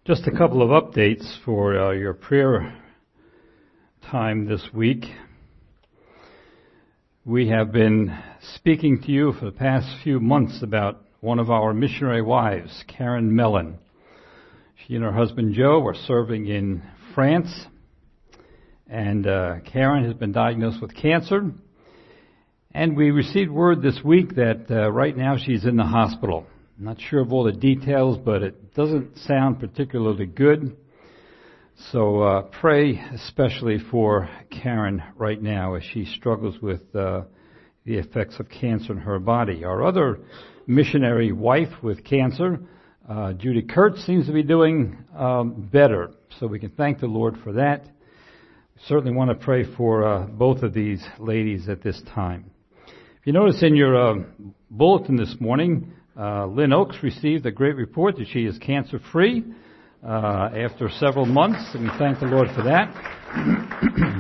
Just a couple of updates for your prayer time this week. We have been speaking to you for the past few months about one of our missionary wives, Karen Mellon. She and her husband Joe are serving in France, and Karen has been diagnosed with cancer. And we received word this week that right now she's in the hospital. I'm not sure of all the details, but it doesn't sound particularly good. So pray especially for Karen right now as she struggles with the effects of cancer in her body. Our other missionary wife with cancer, Judy Kurtz, seems to be doing better. So we can thank the Lord for that. We certainly want to pray for both of these ladies at this time. If you notice in your bulletin this morning, Lynn Oakes received a great report that she is cancer-free after several months, and we thank the Lord for that.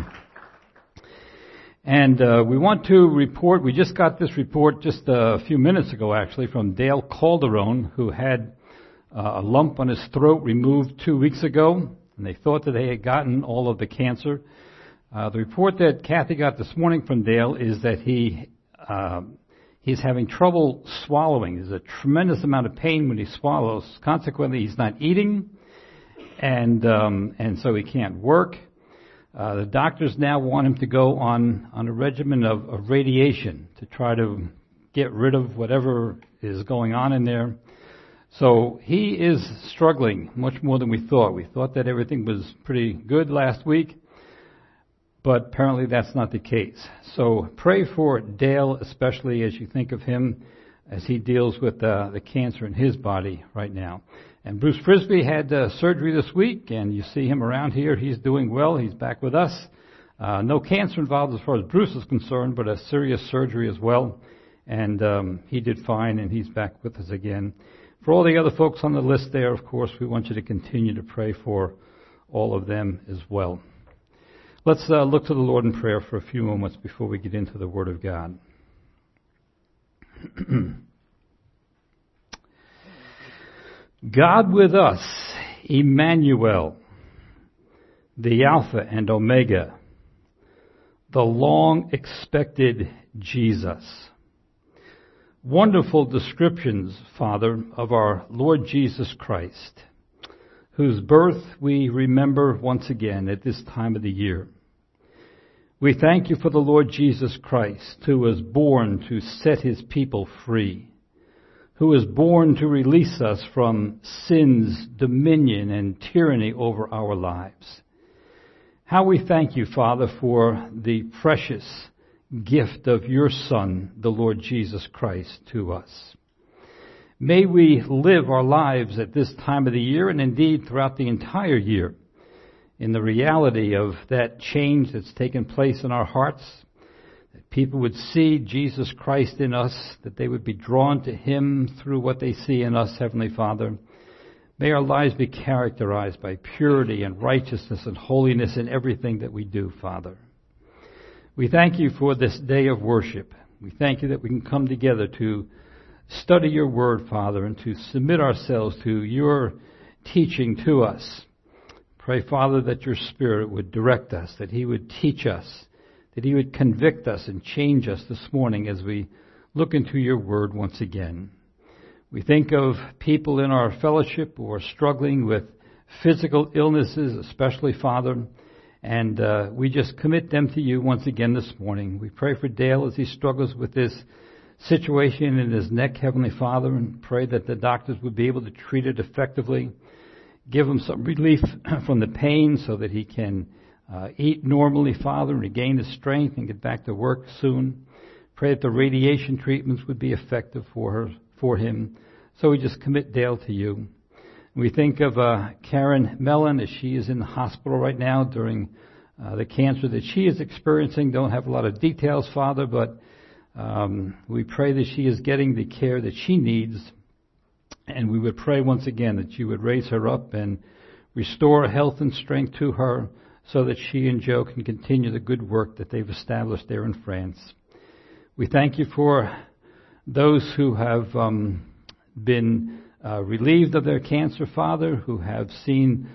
And we want to report, we just got this report just a few minutes ago actually from Dale Calderon, who had a lump on his throat removed 2 weeks ago, and they thought that they had gotten all of the cancer. The report that Kathy got this morning from Dale is that he's having trouble swallowing. There's a tremendous amount of pain when he swallows. Consequently, he's not eating, and so he can't work. The doctors now want him to go on a regimen of radiation to try to get rid of whatever is going on in there. So he is struggling much more than we thought. We thought that everything was pretty good last week, but apparently that's not the case. So pray for Dale, especially as you think of him as he deals with the cancer in his body right now. And Bruce Frisbee had surgery this week, and you see him around here. He's doing well. He's back with us. No cancer involved as far as Bruce is concerned, but a serious surgery as well. And he did fine, and he's back with us again. For all the other folks on the list there, of course, we want you to continue to pray for all of them as well. Let's look to the Lord in prayer for a few moments before we get into the Word of God. God with us, Emmanuel, the Alpha and Omega, the long-expected Jesus. Wonderful descriptions, Father, of our Lord Jesus Christ, whose birth we remember once again at this time of the year. We thank you for the Lord Jesus Christ, who was born to set his people free, who was born to release us from sin's dominion and tyranny over our lives. How we thank you, Father, for the precious gift of your Son, the Lord Jesus Christ, to us. May we live our lives at this time of the year, and indeed throughout the entire year, in the reality of that change that's taken place in our hearts, that people would see Jesus Christ in us, that they would be drawn to him through what they see in us, Heavenly Father. May our lives be characterized by purity and righteousness and holiness in everything that we do, Father. We thank you for this day of worship. We thank you that we can come together to study your word, Father, and to submit ourselves to your teaching to us. Pray, Father, that your Spirit would direct us, that he would teach us, that he would convict us and change us this morning as we look into your word once again. We think of people in our fellowship who are struggling with physical illnesses, especially, Father, and we just commit them to you once again this morning. We pray for Dale as he struggles with this situation in his neck, Heavenly Father, and pray that the doctors would be able to treat it effectively. Give him some relief from the pain so that he can eat normally, Father, and regain his strength and get back to work soon. Pray that the radiation treatments would be effective for him. So we just commit Dale to you. We think of Karen Mellon as she is in the hospital right now during the cancer that she is experiencing. Don't have a lot of details, Father, but we pray that she is getting the care that she needs. And we would pray once again that you would raise her up and restore health and strength to her so that she and Joe can continue the good work that they've established there in France. We thank you for those who have been relieved of their cancer, Father, who have seen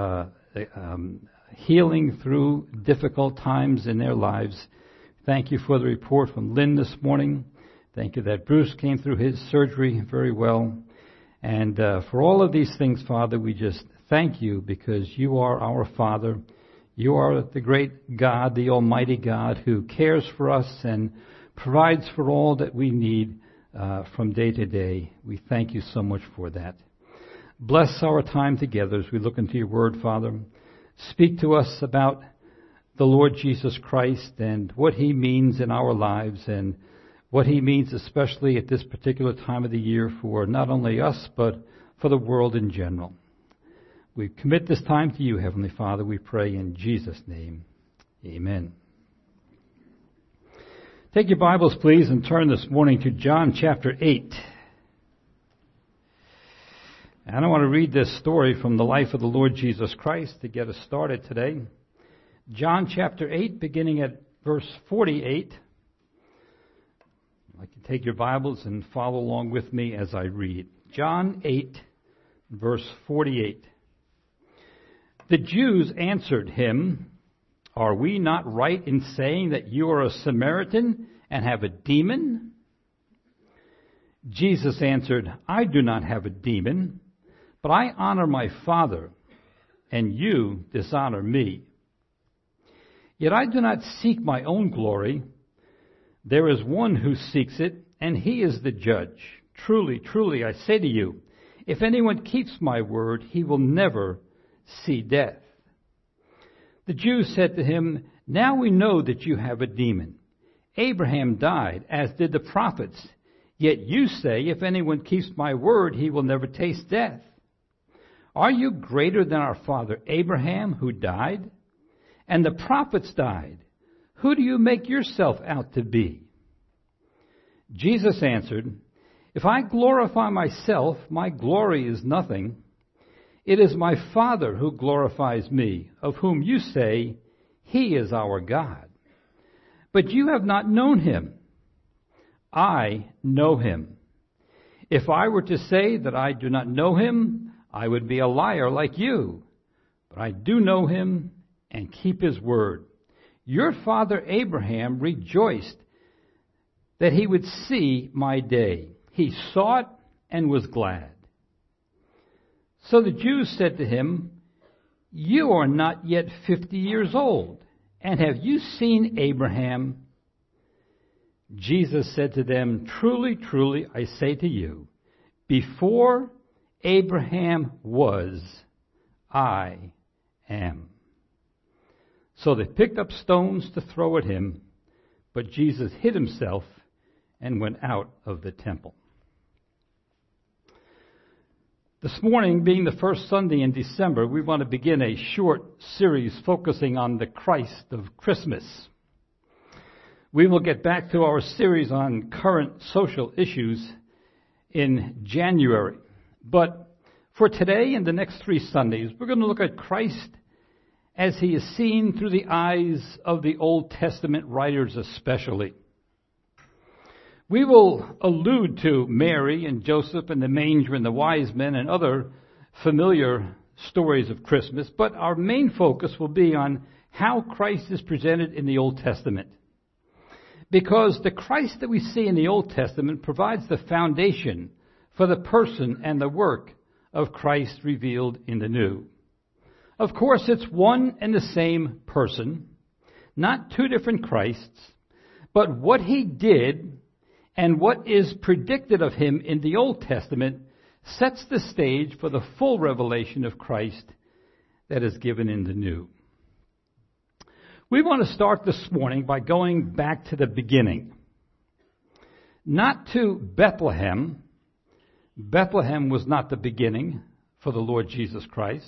healing through difficult times in their lives. Thank you for the report from Lynn this morning. Thank you that Bruce came through his surgery very well. And for all of these things, Father, we just thank you because you are our Father. You are the great God, the Almighty God, who cares for us and provides for all that we need from day to day. We thank you so much for that. Bless our time together as we look into your word, Father. Speak to us about the Lord Jesus Christ and what he means in our lives and what he means especially at this particular time of the year for not only us but for the world in general. We commit this time to you, Heavenly Father. We pray in Jesus' name. Amen. Take your Bibles, please, and turn this morning to John chapter 8. And I want to read this story from the life of the Lord Jesus Christ to get us started today. John chapter 8, beginning at verse 48. I'd like to take your Bibles and follow along with me as I read. John 8, verse 48. The Jews answered him, "Are we not right in saying that you are a Samaritan and have a demon?" Jesus answered, "I do not have a demon, but I honor my Father, and you dishonor me. Yet I do not seek my own glory. There is one who seeks it, and he is the judge. Truly, truly, I say to you, if anyone keeps my word, he will never see death." The Jews said to him, "Now we know that you have a demon. Abraham died, as did the prophets. Yet you say, if anyone keeps my word, he will never taste death. Are you greater than our father Abraham, who died? And the prophets died. Who do you make yourself out to be?" Jesus answered, "If I glorify myself, my glory is nothing. It is my Father who glorifies me, of whom you say, he is our God. But you have not known him. I know him. If I were to say that I do not know him, I would be a liar like you. But I do know him and keep his word. Your father Abraham rejoiced that he would see my day. He saw it and was glad." So the Jews said to him, "You are not yet 50 years old, and have you seen Abraham?" Jesus said to them, "Truly, truly, I say to you, before Abraham was, I am." So they picked up stones to throw at him, but Jesus hid himself and went out of the temple. This morning, being the first Sunday in December, we want to begin a short series focusing on the Christ of Christmas. We will get back to our series on current social issues in January. But for today and the next 3 Sundays, we're going to look at Christ as he is seen through the eyes of the Old Testament writers especially. We will allude to Mary and Joseph and the manger and the wise men and other familiar stories of Christmas, but our main focus will be on how Christ is presented in the Old Testament. Because the Christ that we see in the Old Testament provides the foundation for the person and the work of Christ revealed in the New. Of course, it's one and the same person, not 2 different Christs, but what he did and what is predicted of him in the Old Testament sets the stage for the full revelation of Christ that is given in the New. We want to start this morning by going back to the beginning. Not to Bethlehem. Bethlehem was not the beginning for the Lord Jesus Christ.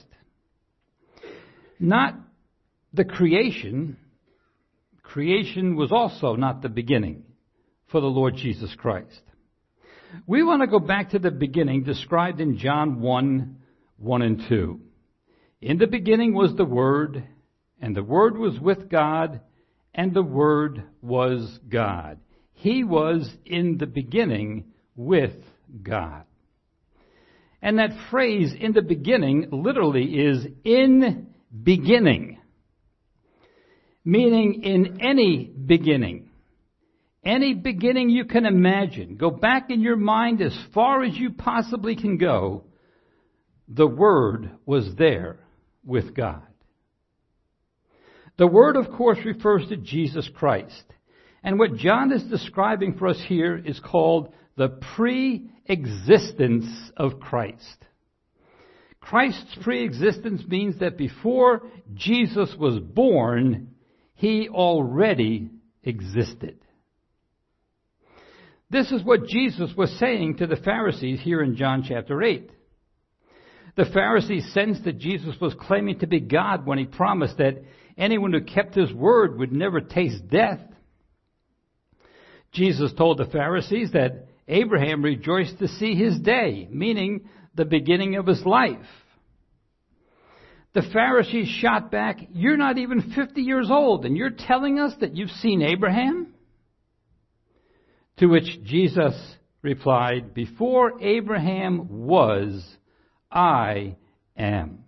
Not the creation. Creation was also not the beginning for the Lord Jesus Christ. We want to go back to the beginning described in John 1 and 2. In the beginning was the Word, and the Word was with God, and the Word was God. He was in the beginning with God. And that phrase, in the beginning, literally is in beginning, meaning in any beginning. Any beginning you can imagine. Go back in your mind as far as you possibly can go. The Word was there with God. The Word, of course, refers to Jesus Christ. And what John is describing for us here is called the pre-existence of Christ. Christ's pre-existence means that before Jesus was born, He already existed. This is what Jesus was saying to the Pharisees here in John chapter 8. The Pharisees sensed that Jesus was claiming to be God when He promised that anyone who kept His word would never taste death. Jesus told the Pharisees that Abraham rejoiced to see his day, meaning the beginning of his life. The Pharisees shot back, "You're not even 50 years old, and you're telling us that you've seen Abraham?" To which Jesus replied, "Before Abraham was, I am."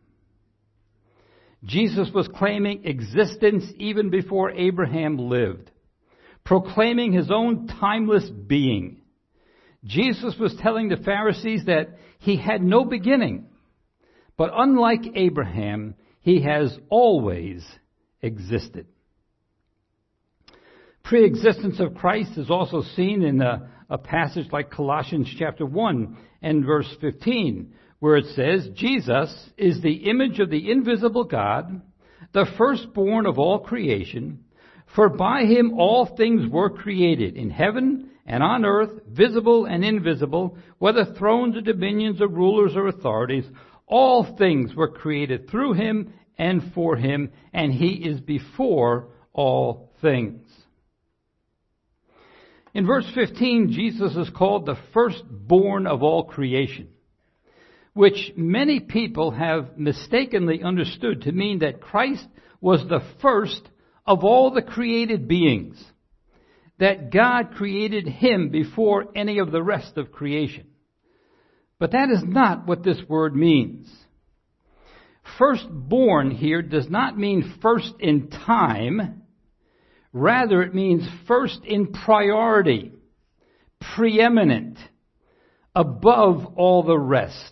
Jesus was claiming existence even before Abraham lived, proclaiming His own timeless being. Jesus was telling the Pharisees that He had no beginning, but unlike Abraham, He has always existed. Pre-existence of Christ is also seen in a passage like Colossians chapter 1 and verse 15, where it says, "Jesus is the image of the invisible God, the firstborn of all creation. For by Him all things were created, in heaven and on earth, visible and invisible, whether thrones or dominions or rulers or authorities. All things were created through Him and for Him, and He is before all things." In verse 15, Jesus is called the firstborn of all creation, which many people have mistakenly understood to mean that Christ was the first of all the created beings, that God created Him before any of the rest of creation. But that is not what this word means. Firstborn here does not mean first in time. Rather, it means first in priority, preeminent, above all the rest.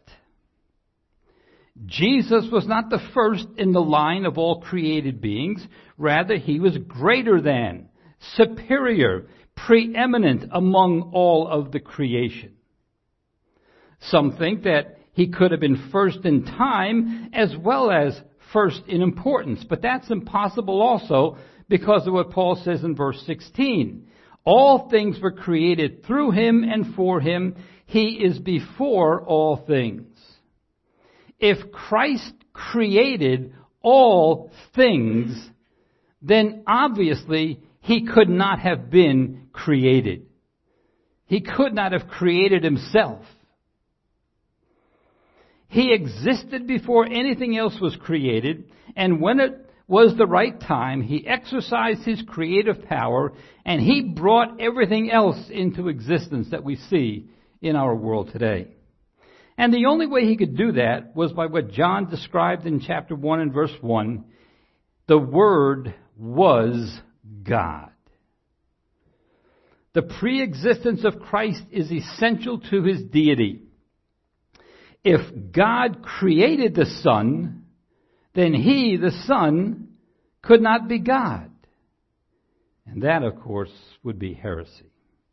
Jesus was not the first in the line of all created beings. Rather, He was greater than, superior, preeminent among all of the creation. Some think that He could have been first in time as well as first in importance, but that's impossible also because of what Paul says in verse 16. All things were created through Him and for Him. He is before all things. If Christ created all things, then obviously He could not have been created. He could not have created Himself. He existed before anything else was created, and when it was the right time, He exercised His creative power, and He brought everything else into existence that we see in our world today. And the only way He could do that was by what John described in chapter 1 and verse 1. The Word was God. The pre-existence of Christ is essential to His deity. If God created the Son, then He, the Son, could not be God. And that, of course, would be heresy.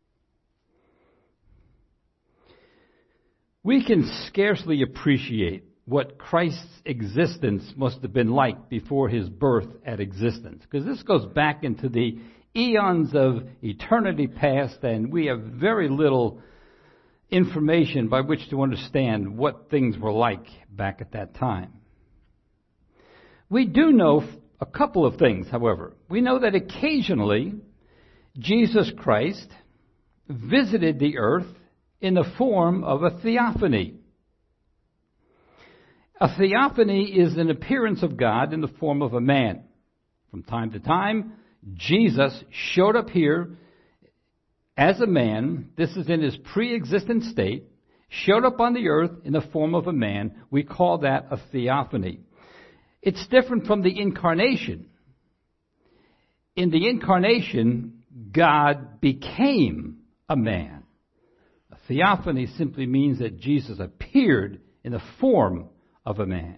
We can scarcely appreciate what Christ's existence must have been like before His birth at existence, because this goes back into the eons of eternity past, and we have very little information by which to understand what things were like back at that time. We do know a couple of things, however. We know that occasionally Jesus Christ visited the earth in the form of a theophany. A theophany is an appearance of God in the form of a man. From time to time, Jesus showed up here as a man. This is in His pre-existent state, showed up on the earth in the form of a man. We call that a theophany. It's different from the incarnation. In the incarnation, God became a man. A theophany simply means that Jesus appeared in the form of a man.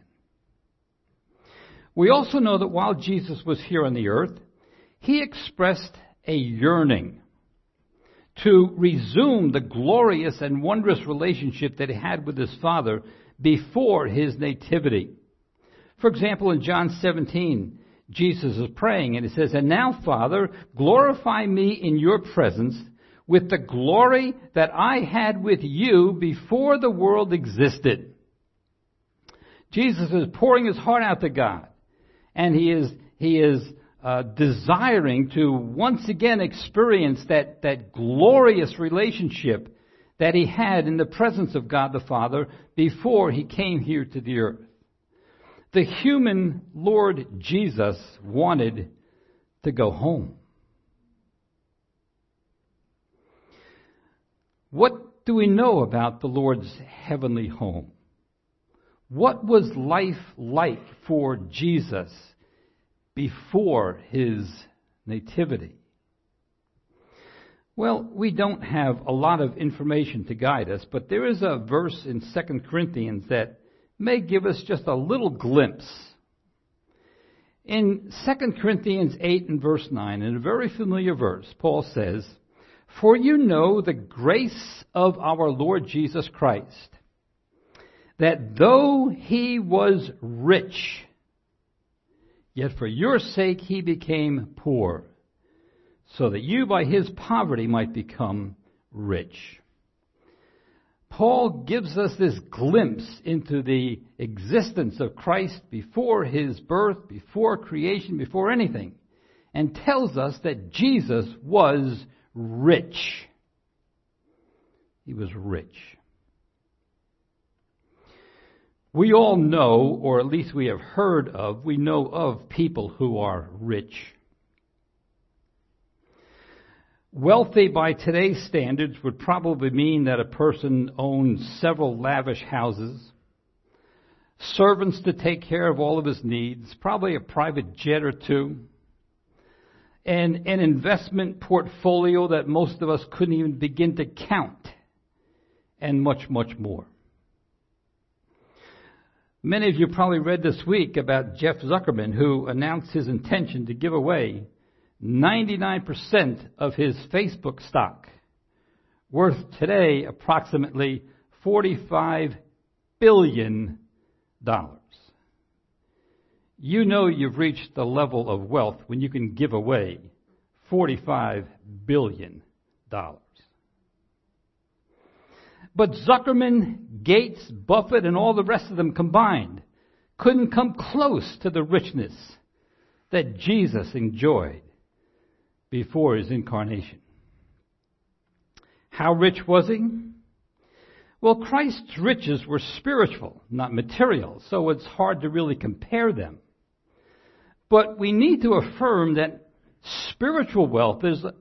We also know that while Jesus was here on the earth, he expressed a yearning to resume the glorious and wondrous relationship that he had with his Father before his nativity. For example, in John 17, Jesus is praying and he says, "And now, Father, glorify me in your presence with the glory that I had with you before the world existed." Jesus is pouring his heart out to God, and he is desiring to once again experience that glorious relationship that he had in the presence of God the Father before he came here to the earth. The human Lord Jesus wanted to go home. What do we know about the Lord's heavenly home? What was life like for Jesus before his nativity? Well, we don't have a lot of information to guide us, but there is a verse in 2 Corinthians that may give us just a little glimpse. In 2 Corinthians 8 and verse 9, in a very familiar verse, Paul says, "For you know the grace of our Lord Jesus Christ, that though he was rich, yet for your sake he became poor, so that you by his poverty might become rich." Paul gives us this glimpse into the existence of Christ before his birth, before creation, before anything, and tells us that Jesus was rich. He was rich. We all know, or at least we have heard of, we know of people who are rich. Wealthy by today's standards would probably mean that a person owns several lavish houses, servants to take care of all of his needs, probably a private jet or two, and an investment portfolio that most of us couldn't even begin to count, and much, much more. Many of you probably read this week about Jeff Zuckerman, who announced his intention to give away 99% of his Facebook stock, worth today approximately $45 billion. You know you've reached the level of wealth when you can give away $45 billion. But Zuckerman, Gates, Buffett, and all the rest of them combined couldn't come close to the richness that Jesus enjoyed before his incarnation. How rich was he? Well, Christ's riches were spiritual, not material, so it's hard to really compare them. But we need to affirm that spiritual wealth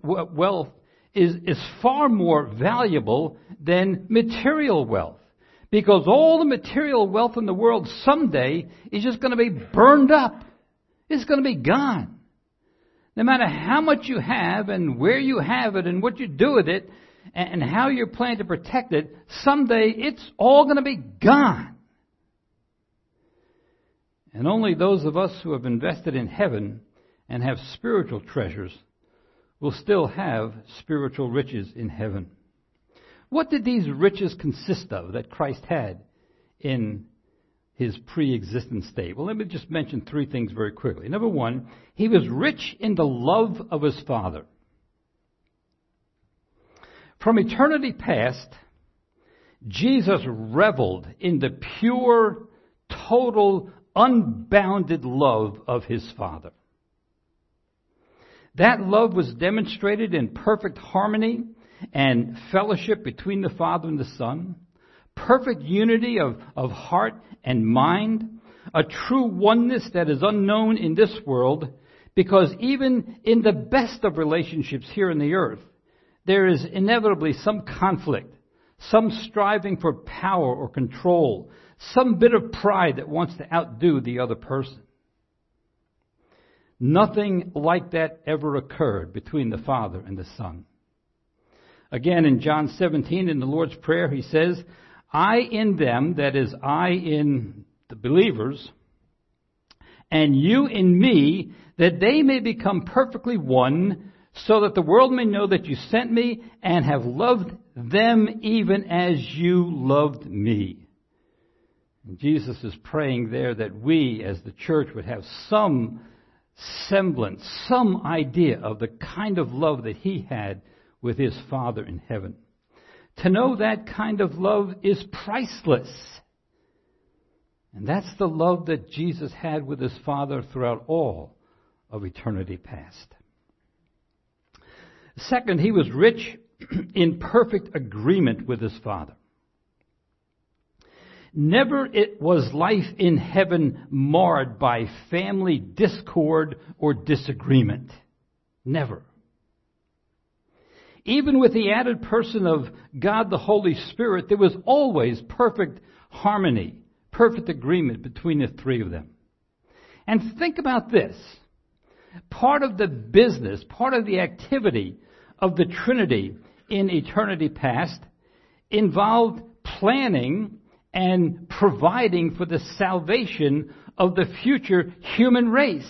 is far more valuable than material wealth. Because all the material wealth in the world someday is just going to be burned up. It's going to be gone. No matter how much you have and where you have it and what you do with it and how you're planning to protect it, someday it's all going to be gone. And only those of us who have invested in heaven and have spiritual treasures will still have spiritual riches in heaven. What did these riches consist of that Christ had in his pre-existent state? Well, let me just mention three things very quickly. Number one, he was rich in the love of his Father. From eternity past, Jesus reveled in the pure, total, unbounded love of his Father. That love was demonstrated in perfect harmony and fellowship between the Father and the Son, perfect unity of heart and mind, a true oneness that is unknown in this world, because even in the best of relationships here on the earth, there is inevitably some conflict, some striving for power or control, some bit of pride that wants to outdo the other person. Nothing like that ever occurred between the Father and the Son. Again, in John 17, in the Lord's Prayer, he says, I in them, that is, I in the believers, and you in me, that they may become perfectly one, so that the world may know that you sent me and have loved them even as you loved me. And Jesus is praying there that we as the church would have some semblance, some idea of the kind of love that he had with his Father in heaven. To know that kind of love is priceless. And that's the love that Jesus had with his Father throughout all of eternity past. Second, he was rich in perfect agreement with his Father. Never it was life in heaven marred by family discord or disagreement. Never. Even with the added person of God the Holy Spirit, there was always perfect harmony, perfect agreement between the three of them. And think about this. Part of the business, part of the activity of the Trinity in eternity past involved planning and providing for the salvation of the future human race.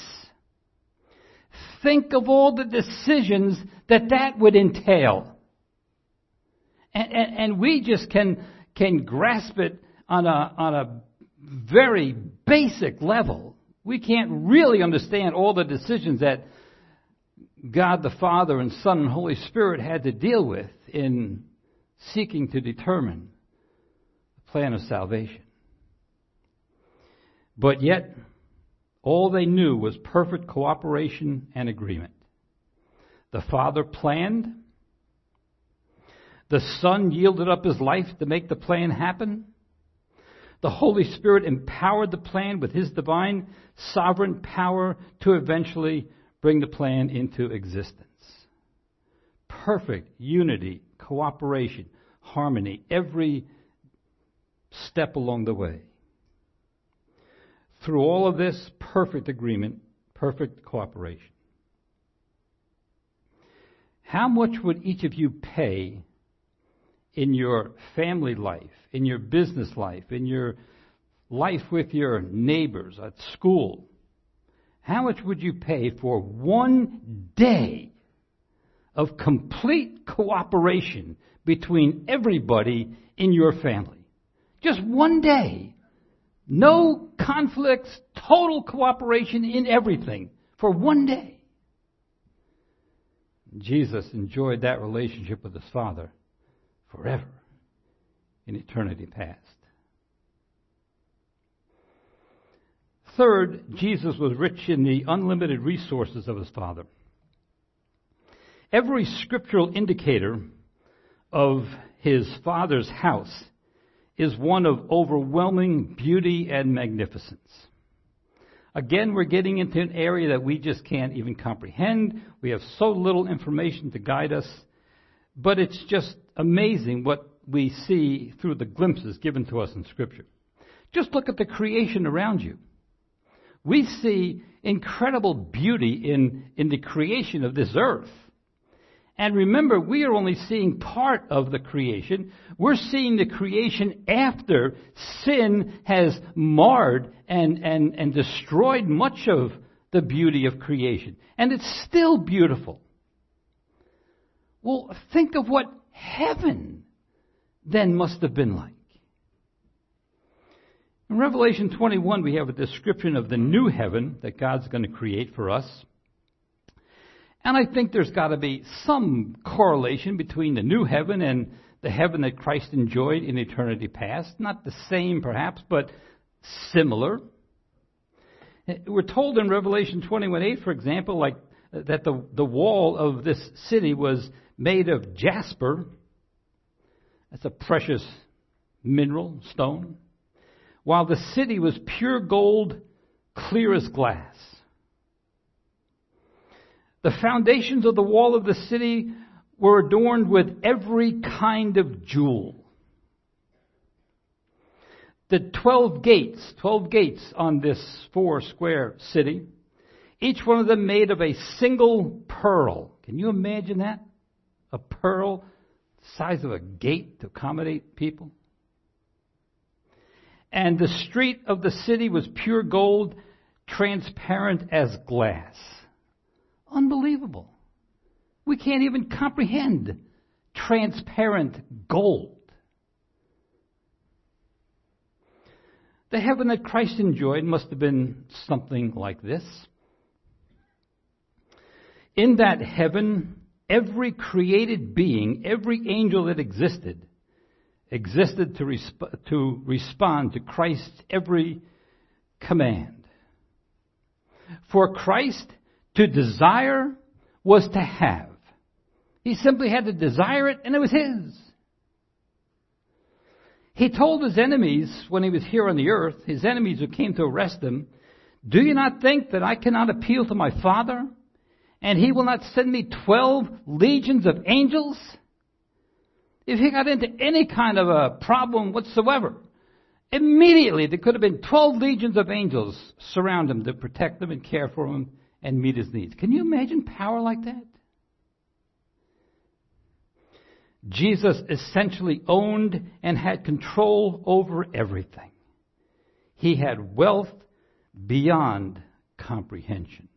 Think of all the decisions that would entail. And we just can grasp it on a very basic level. We can't really understand all the decisions that God the Father and Son and Holy Spirit had to deal with in seeking to determine the plan of salvation. But yet, all they knew was perfect cooperation and agreement. The Father planned. The Son yielded up his life to make the plan happen. The Holy Spirit empowered the plan with his divine sovereign power to eventually bring the plan into existence. Perfect unity, cooperation, harmony, every step along the way. Through all of this, perfect agreement, perfect cooperation. How much would each of you pay in your family life, in your business life, in your life with your neighbors, at school? How much would you pay for one day of complete cooperation between everybody in your family? Just one day. No conflicts, total cooperation in everything for one day. Jesus enjoyed that relationship with his Father forever in eternity past. Third, Jesus was rich in the unlimited resources of his Father. Every scriptural indicator of his Father's house is one of overwhelming beauty and magnificence. Again, we're getting into an area that we just can't even comprehend. We have so little information to guide us. But it's just amazing what we see through the glimpses given to us in Scripture. Just look at the creation around you. We see incredible beauty in the creation of this earth. And remember, we are only seeing part of the creation. We're seeing the creation after sin has marred and destroyed much of the beauty of creation. And it's still beautiful. Well, think of what heaven then must have been like. In Revelation 21, we have a description of the new heaven that God's going to create for us. And I think there's got to be some correlation between the new heaven and the heaven that Christ enjoyed in eternity past. Not the same, perhaps, but similar. We're told in Revelation 21:8, for example, like that the wall of this city was made of jasper. That's a precious mineral, stone. While the city was pure gold, clear as glass. The foundations of the wall of the city were adorned with every kind of jewel. the 12 gates on this 4-square city, each one of them made of a single pearl. Can you imagine that? A pearl the size of a gate to accommodate people. And the street of the city was pure gold, transparent as glass. Unbelievable. We can't even comprehend transparent gold. The heaven that Christ enjoyed must have been something like this. In that heaven, every created being, every angel that existed to respond to Christ's every command. For Christ to desire was to have. He simply had to desire it, and it was his. He told his enemies when he was here on the earth, his enemies who came to arrest him, "Do you not think that I cannot appeal to my Father, and he will not send me 12 legions of angels?" If he got into any kind of a problem whatsoever, immediately there could have been 12 legions of angels surround him to protect him and care for him and meet his needs. Can you imagine power like that? Jesus essentially owned and had control over everything. He had wealth beyond comprehension.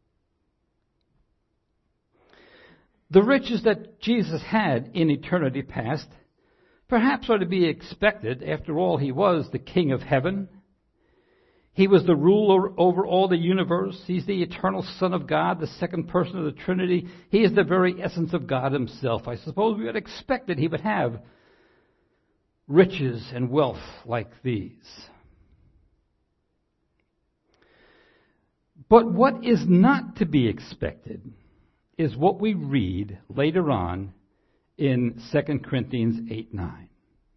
The riches that Jesus had in eternity past perhaps are to be expected. After all, he was the King of heaven. He was the ruler over all the universe. He's the eternal Son of God, the second person of the Trinity. He is the very essence of God himself. I suppose we would expect that he would have riches and wealth like these. But what is not to be expected is what we read later on in 2 Corinthians 8:9.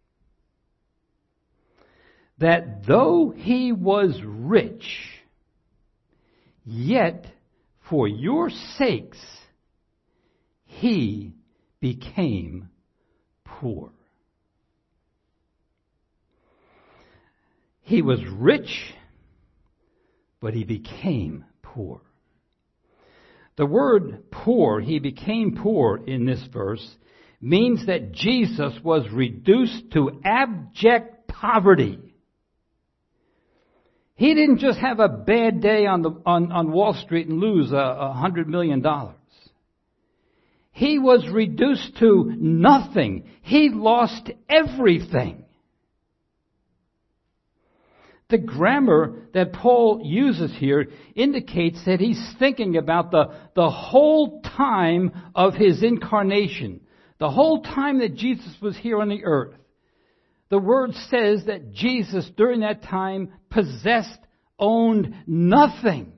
That though he was rich, yet for your sakes he became poor. He was rich, but he became poor. The word poor, he became poor in this verse, means that Jesus was reduced to abject poverty. He didn't just have a bad day on Wall Street and lose $100 million. He was reduced to nothing. He lost everything. The grammar that Paul uses here indicates that he's thinking about the whole time of his incarnation, the whole time that Jesus was here on the earth. The word says that Jesus, during that time, possessed, owned nothing.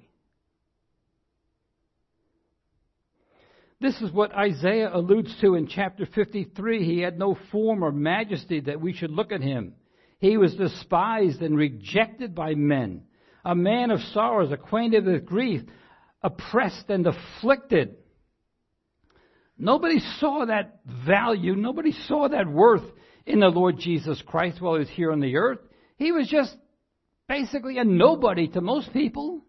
This is what Isaiah alludes to in chapter 53. He had no form or majesty that we should look at him. He was despised and rejected by men, a man of sorrows, acquainted with grief, oppressed and afflicted. Nobody saw that value, nobody saw that worth in the Lord Jesus Christ while he was here on the earth. He was just basically a nobody to most people.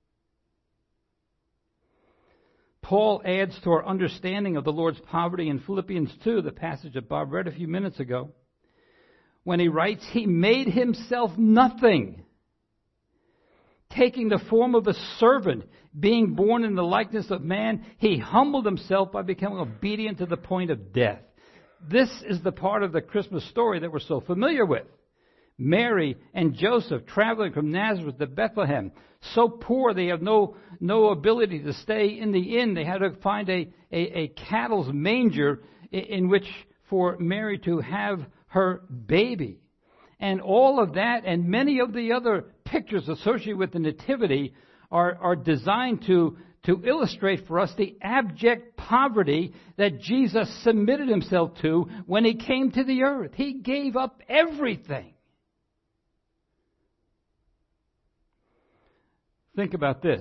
Paul adds to our understanding of the Lord's poverty in Philippians 2, the passage that Bob read a few minutes ago, when he writes, he made himself nothing, taking the form of a servant, being born in the likeness of man. He humbled himself by becoming obedient to the point of death. This is the part of the Christmas story that we're so familiar with. Mary and Joseph traveling from Nazareth to Bethlehem, so poor they have no ability to stay in the inn. They had to find a cattle's manger in which for Mary to have her baby. And all of that and many of the other pictures associated with the Nativity are designed to illustrate for us the abject poverty that Jesus submitted himself to when he came to the earth. He gave up everything. Think about this.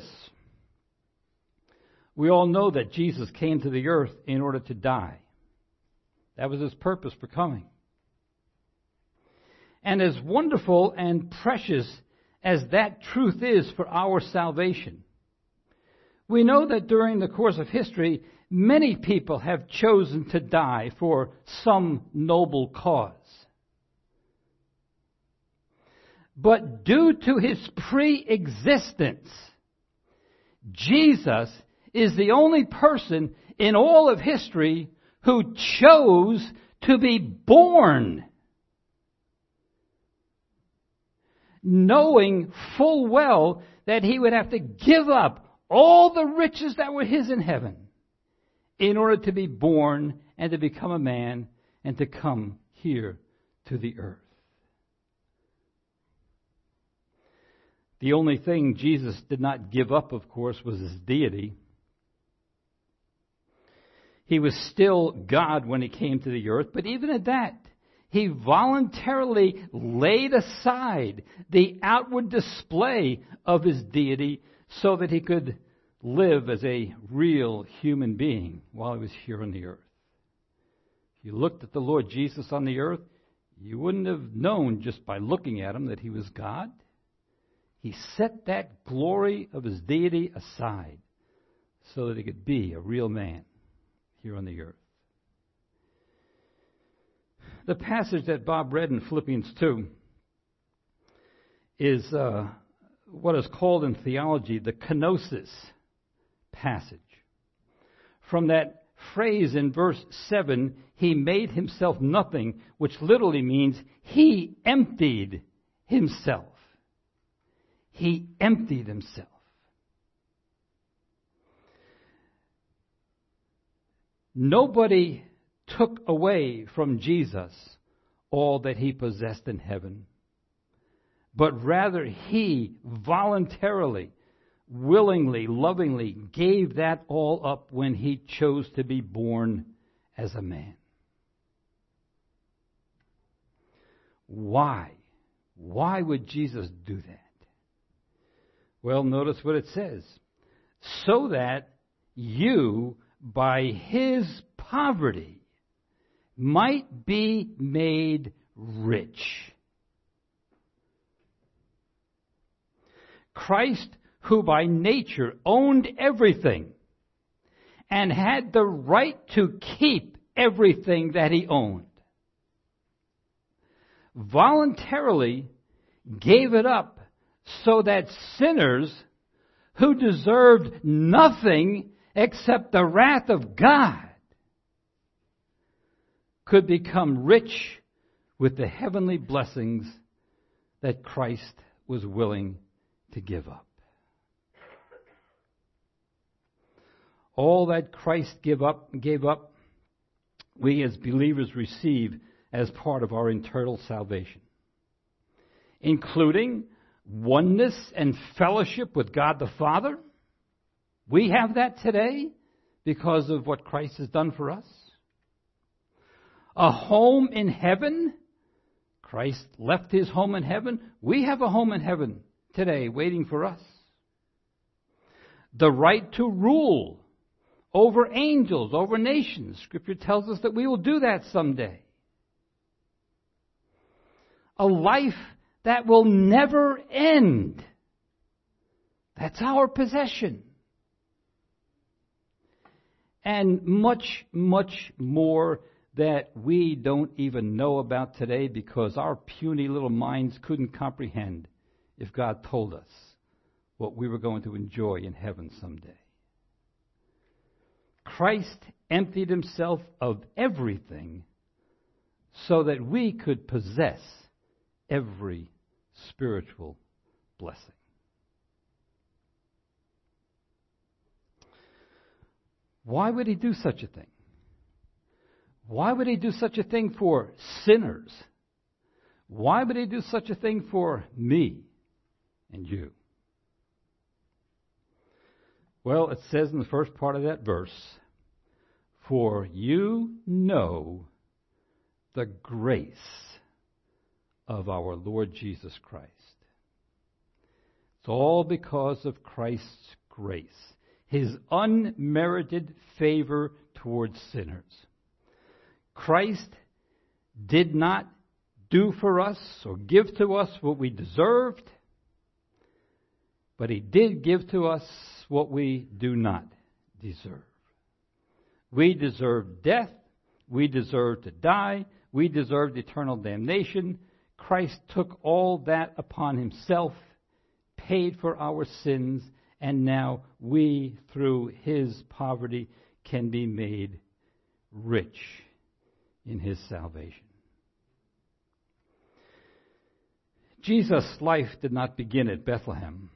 We all know that Jesus came to the earth in order to die. That was his purpose for coming. And as wonderful and precious as that truth is for our salvation, we know that during the course of history, many people have chosen to die for some noble cause. But due to his pre-existence, Jesus is the only person in all of history who chose to be born, knowing full well that he would have to give up all the riches that were his in heaven in order to be born and to become a man and to come here to the earth. The only thing Jesus did not give up, of course, was his deity. He was still God when he came to the earth, but even at that, he voluntarily laid aside the outward display of his deity so that he could live as a real human being while he was here on the earth. If you looked at the Lord Jesus on the earth, you wouldn't have known just by looking at him that he was God. He set that glory of his deity aside so that he could be a real man here on the earth. The passage that Bob read in Philippians 2 is what is called in theology the kenosis passage. From that phrase in verse 7, he made himself nothing, which literally means he emptied himself. He emptied himself. Nobody took away from Jesus all that he possessed in heaven, but rather he voluntarily, willingly, lovingly gave that all up when he chose to be born as a man. Why? Why would Jesus do that? Well, notice what it says. So that you, by his poverty, might be made rich. Christ, who by nature owned everything and had the right to keep everything that he owned, voluntarily gave it up so that sinners who deserved nothing except the wrath of God could become rich with the heavenly blessings that Christ was willing to give up. All that Christ gave up, we as believers receive as part of our eternal salvation, including oneness and fellowship with God the Father. We have that today because of what Christ has done for us. A home in heaven. Christ left his home in heaven. We have a home in heaven today waiting for us. The right to rule over angels, over nations. Scripture tells us that we will do that someday. A life that will never end. That's our possession. And much, much more that we don't even know about today because our puny little minds couldn't comprehend if God told us what we were going to enjoy in heaven someday. Christ emptied himself of everything so that we could possess every spiritual blessing. Why would he do such a thing? Why would he do such a thing for sinners? Why would he do such a thing for me and you? Well, it says in the first part of that verse, for you know the grace of our Lord Jesus Christ. It's all because of Christ's grace, his unmerited favor towards sinners. Christ did not do for us or give to us what we deserved, but he did give to us what we do not deserve. We deserve death. We deserve to die. We deserved eternal damnation. Christ took all that upon himself, paid for our sins, and now we, through his poverty, can be made rich in his salvation. Jesus' life did not begin at Bethlehem.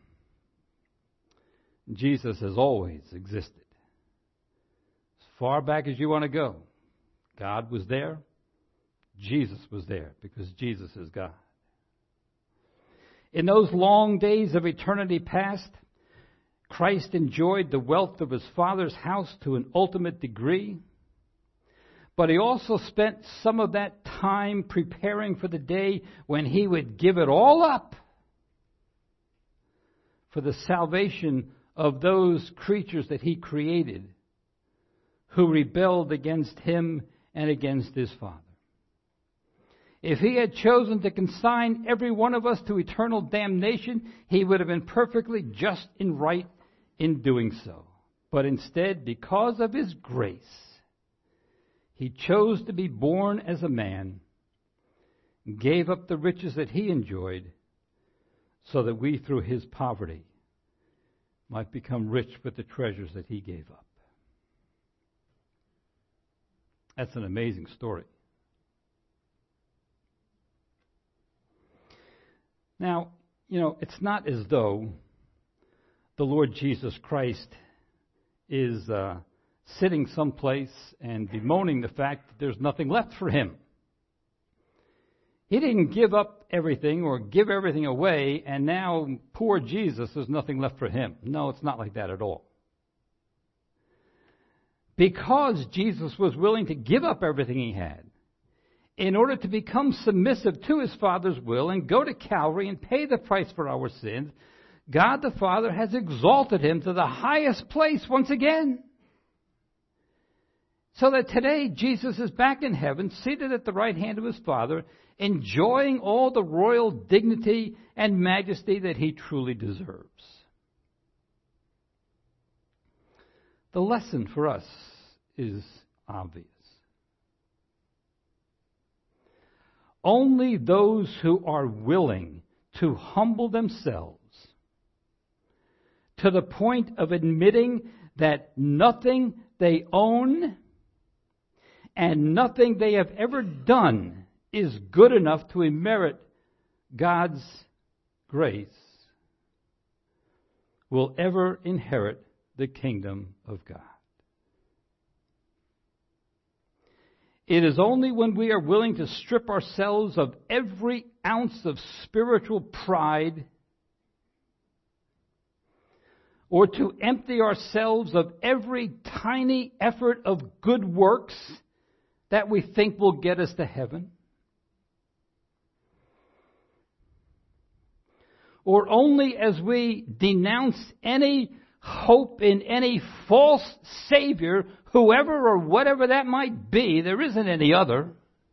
Jesus has always existed. As far back as you want to go, God was there. Jesus was there because Jesus is God. In those long days of eternity past, Christ enjoyed the wealth of his Father's house to an ultimate degree, but he also spent some of that time preparing for the day when he would give it all up for the salvation of those creatures that he created who rebelled against him and against his Father. If he had chosen to consign every one of us to eternal damnation, he would have been perfectly just and right in doing so. But instead, because of his grace, he chose to be born as a man, gave up the riches that he enjoyed, so that we, through his poverty, might become rich with the treasures that he gave up. That's an amazing story. Now, it's not as though the Lord Jesus Christ is sitting someplace and bemoaning the fact that there's nothing left for him. He didn't give up everything or give everything away, and now poor Jesus, there's nothing left for him. No, it's not like that at all. Because Jesus was willing to give up everything he had in order to become submissive to his Father's will and go to Calvary and pay the price for our sins, God the Father has exalted him to the highest place once again. So that today Jesus is back in heaven, seated at the right hand of his Father, enjoying all the royal dignity and majesty that he truly deserves. The lesson for us is obvious. Only those who are willing to humble themselves to the point of admitting that nothing they own and nothing they have ever done is good enough to merit God's grace will ever inherit the kingdom of God. It is only when we are willing to strip ourselves of every ounce of spiritual pride or to empty ourselves of every tiny effort of good works that we think will get us to heaven. Or only as we denounce any hope in any false savior, whoever or whatever that might be, there isn't any other,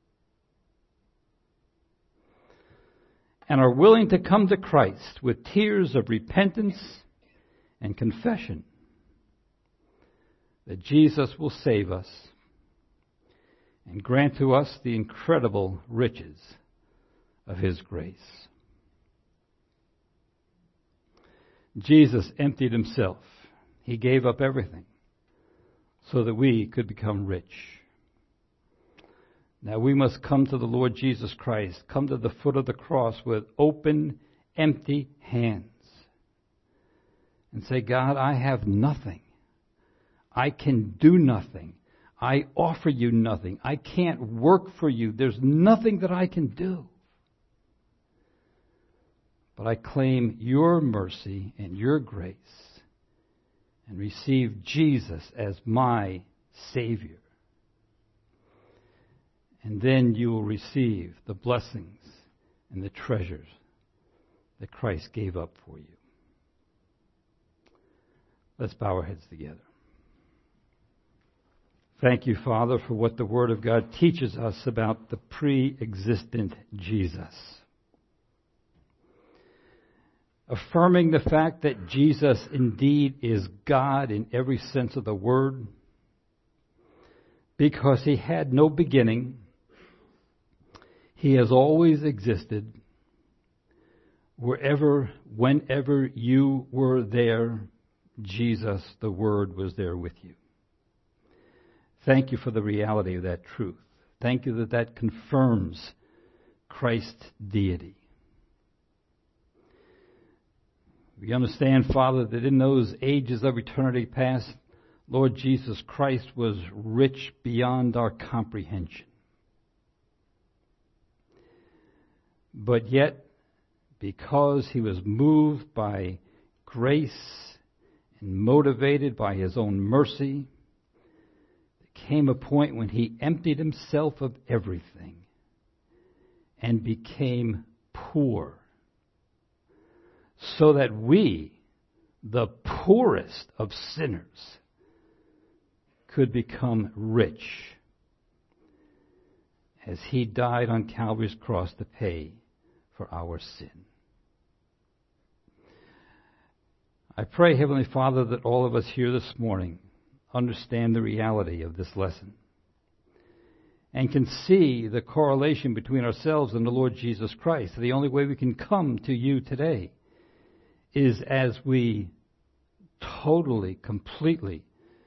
and are willing to come to Christ with tears of repentance and confession that Jesus will save us and grant to us the incredible riches of his grace. Jesus emptied himself. He gave up everything so that we could become rich. Now we must come to the Lord Jesus Christ, come to the foot of the cross with open, empty hands and say, God, I have nothing. I can do nothing. I offer you nothing. I can't work for you. There's nothing that I can do. But I claim your mercy and your grace and receive Jesus as my Savior. And then you will receive the blessings and the treasures that Christ gave up for you. Let's bow our heads together. Thank you, Father, for what the Word of God teaches us about the pre-existent Jesus. Affirming the fact that Jesus indeed is God in every sense of the word, because he had no beginning, he has always existed. Wherever, whenever you were there, Jesus, the Word, was there with you. Thank you for the reality of that truth. Thank you that that confirms Christ's deity. We understand, Father, that in those ages of eternity past, Lord Jesus Christ was rich beyond our comprehension. But yet, because he was moved by grace and motivated by his own mercy, there came a point when he emptied himself of everything and became poor, so that we, the poorest of sinners, could become rich, as he died on Calvary's cross to pay for our sin. I pray, Heavenly Father, that all of us here this morning understand the reality of this lesson and can see the correlation between ourselves and the Lord Jesus Christ. The only way we can come to you today is as we totally, completely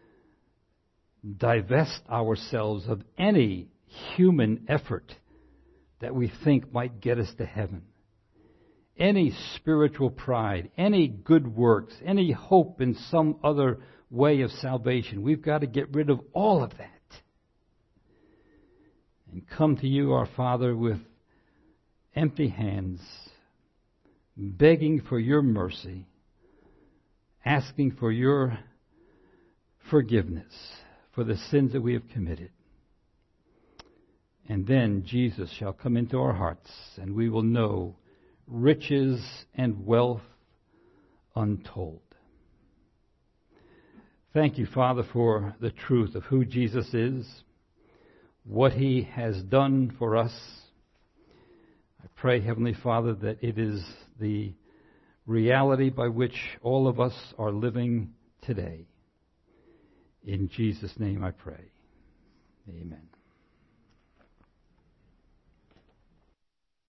divest ourselves of any human effort that we think might get us to heaven. Any spiritual pride, any good works, any hope in some other way of salvation. We've got to get rid of all of that and come to you, our Father, with empty hands, begging for your mercy, asking for your forgiveness for the sins that we have committed. And then Jesus shall come into our hearts, and we will know riches and wealth untold. Thank you, Father, for the truth of who Jesus is, what he has done for us. I pray, Heavenly Father, that it is the reality by which all of us are living today. In Jesus' name I pray. Amen.